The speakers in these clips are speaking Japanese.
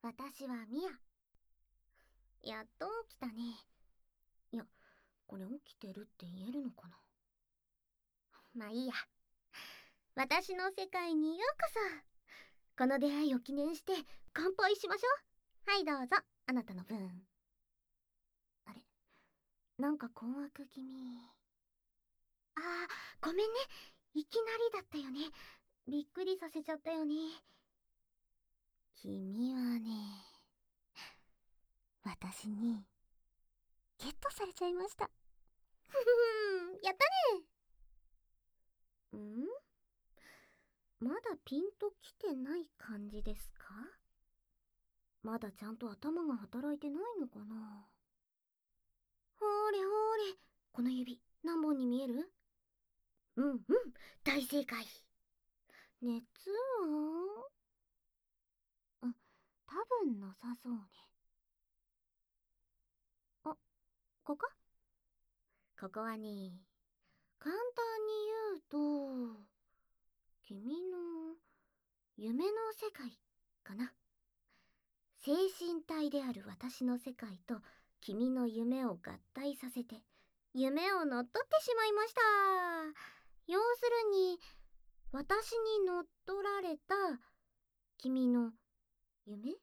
私はミヤ。やっと起きたね。いや、これ起きてるって言えるのかな。まあいいや。私の世界にようこそ。この出会いを記念して乾杯しましょう。はいどうぞ、あなたの分。あれ、なんか困惑気味。あー、ごめんね。いきなりだったよね。びっくりさせちゃったよね。君はね、私にゲットされちゃいました。ふふふん、やったね。まだピンときてない感じですか？まだちゃんと頭が働いてないのかな。ほーれほーれ、この指何本に見える？うんうん、大正解。熱は多分なさそうね。あ、ここ？ここはね、簡単に言うと、君の夢の世界かな。精神体である私の世界と君の夢を合体させて夢を乗っ取ってしまいました。要するに私に乗っ取られた君の夢？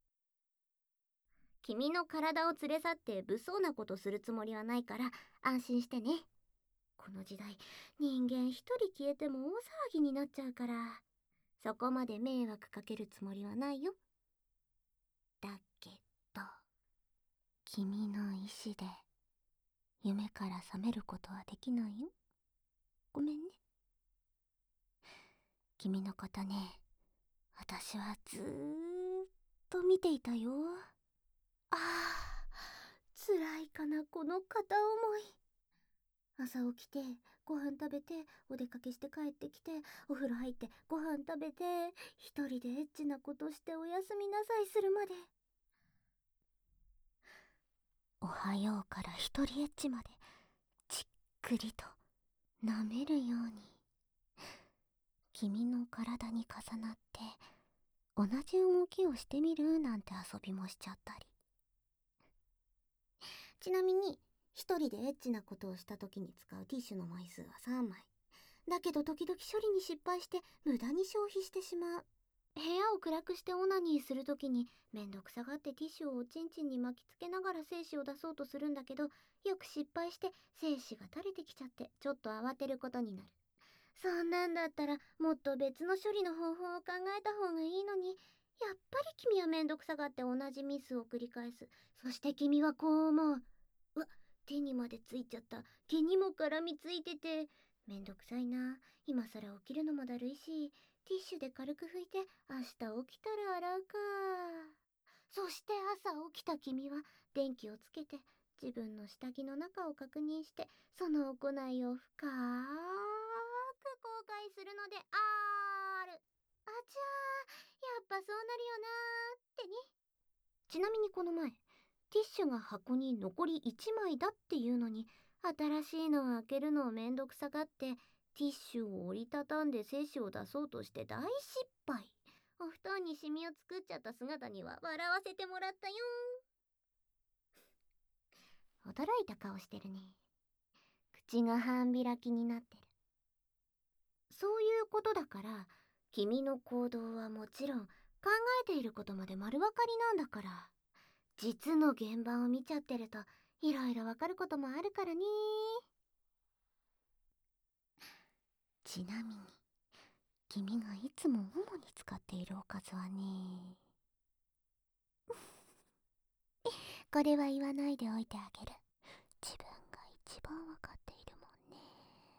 君の体を連れ去って物騒なことするつもりはないから安心してね。この時代人間一人消えても大騒ぎになっちゃうから、そこまで迷惑かけるつもりはないよ。だけど君の意志で夢から覚めることはできないよ。ごめんね。君のことね、私はずーっと見ていたよ。ああ、辛いかなこの片思い。朝起きてご飯食べてお出かけして帰ってきてお風呂入ってご飯食べて一人でエッチなことしておやすみなさいするまで、おはようから一人エッチまでじっくりと舐めるように君の体に重なって同じ動きをしてみるなんて遊びもしちゃったり。ちなみに一人でエッチなことをした時に使うティッシュの枚数は3枚だけど、時々処理に失敗して無駄に消費してしまう。部屋を暗くしてオナニーする時にめんどくさがってティッシュをおちんちんに巻きつけながら精子を出そうとするんだけど、よく失敗して精子が垂れてきちゃってちょっと慌てることになる。そんなんだったらもっと別の処理の方法を考えた方がいいのに、やっぱり君はめんどくさがって同じミスを繰り返す。そして君はこう思う。うわ、手にまでついちゃった。毛にも絡みついててめんどくさいな。今更起きるのもだるいし、ティッシュで軽く拭いて明日起きたら洗うか。そして朝起きた君は電気をつけて自分の下着の中を確認して、その行いを深く後悔するのである。あちゃー、やっぱそうなるよなーってね。ちなみにこの前、ティッシュが箱に残り1枚だっていうのに、新しいのを開けるのをめんどくさがって、ティッシュを折りたたんで精子を出そうとして大失敗。お布団にシミを作っちゃった姿には笑わせてもらったよ。驚いた顔してるね。口が半開きになってる。そういうことだから、君の行動はもちろん考えていることまで丸分かりなんだから。実の現場を見ちゃってるといろいろわかることもあるからね。ちなみに君がいつも主に使っているおかずはね、これは言わないでおいてあげる。自分が一番わかっているもんね。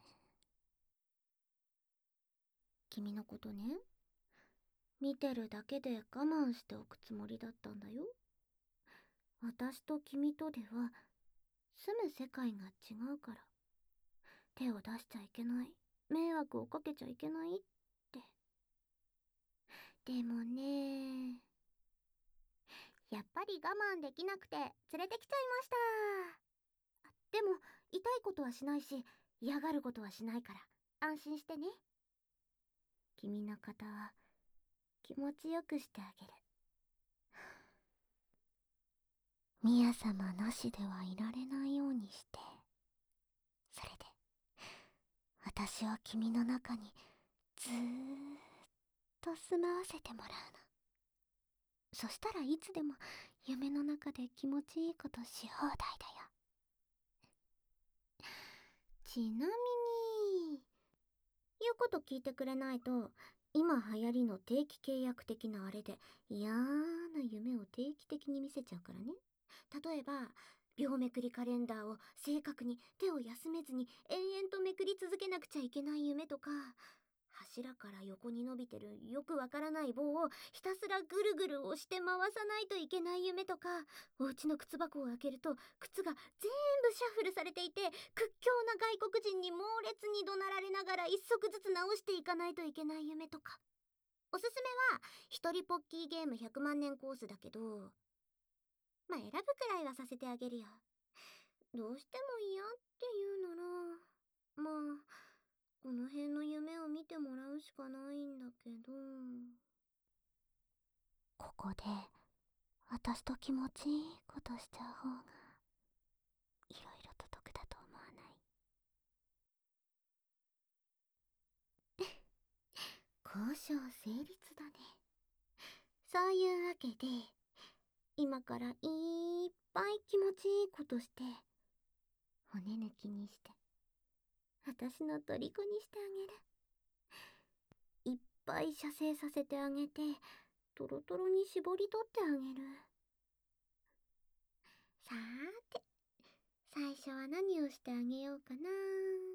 君のことね、見てるだけで我慢しておくつもりだったんだよ。私と君とでは住む世界が違うから。手を出しちゃいけない、迷惑をかけちゃいけないって。でもね、やっぱり我慢できなくて連れてきちゃいました。でも痛いことはしないし嫌がることはしないから安心してね。君の肩は気持ちよくしてあげる。 宮様なしではいられないようにして、それで私は君の中にずーっと住まわせてもらうの。そしたらいつでも夢の中で気持ちいいことし放題だよ。ちなみに、言うこと聞いてくれないと、今流行りの定期契約的なあれで嫌な夢を定期的に見せちゃうからね。例えば、秒めくりカレンダーを正確に手を休めずに延々とめくり続けなくちゃいけない夢とか、柱から横に伸びてるよくわからない棒をひたすらぐるぐる押して回さないといけない夢とか、お家の靴箱を開けると靴が全部シャッフルされていて、屈強な外国人に猛烈に怒鳴られながら一足ずつ直していかないといけない夢とか。おすすめは一人ポッキーゲーム100万年コースだけど、まあ選ぶくらいはさせてあげるよ。どうしても嫌って言うなら、まあこの辺の夢を見てもらうしかないんだけど。ここで私と気持ちいいことしちゃう方がいろいろと得だと思わない？交渉成立だね。そういうわけで、今からいっぱい気持ちいいことして、骨抜きにして、私の虜にしてあげる。いっぱい射精させてあげて、トロトロに絞り取ってあげる。さーて、最初は何をしてあげようかな。